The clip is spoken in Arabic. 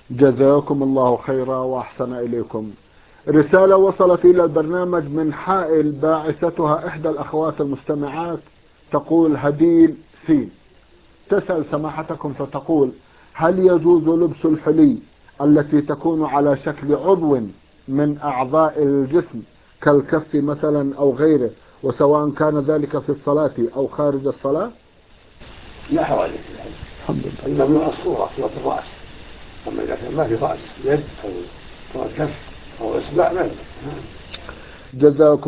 جزاكم الله خيرا وأحسن إليكم. رسالة وصلت إلى البرنامج من حائل باعثتها إحدى الأخوات المستمعات، تقول هديل سين، تسأل سماحتكم فتقول: هل يجوز لبس الحلي التي تكون على شكل عضو من أعضاء الجسم كالكف مثلا أو غيره، وسواء كان ذلك في الصلاة أو خارج الصلاة؟ لا حرج في ذلك، الحمد لله، إنما الصورة الرأس، أما إذا كان ما في رأس يد أو الكف أو إصبع لا. جزاكم